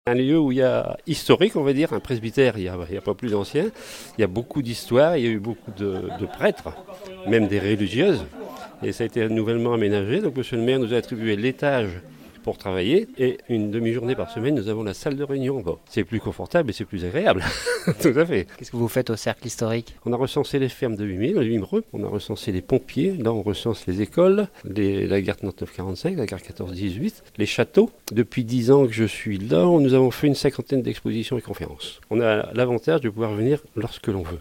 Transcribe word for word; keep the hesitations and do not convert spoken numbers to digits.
Un lieu où il y a historique, on va dire, un presbytère, il n'y a, il y a pas plus ancien. Il y a beaucoup d'histoires, il y a eu beaucoup de, de prêtres, même des religieuses. Et ça a été nouvellement aménagé. Donc monsieur le maire nous a attribué l'étage pour travailler. Et une demi-journée par semaine, nous avons la salle de réunion. Bon, c'est plus confortable et c'est plus agréable. Tout à fait. Qu'est-ce que vous faites au cercle historique? On a recensé les fermes de huit mille, huit mille. On a recensé les pompiers. Là, on recense les écoles, les, la gare trente-neuf quarante-cinq, la gare quatorze dix-huit, les châteaux. Depuis dix ans que je suis là, nous avons fait une cinquantaine d'expositions et conférences. On a l'avantage de pouvoir venir lorsque l'on veut.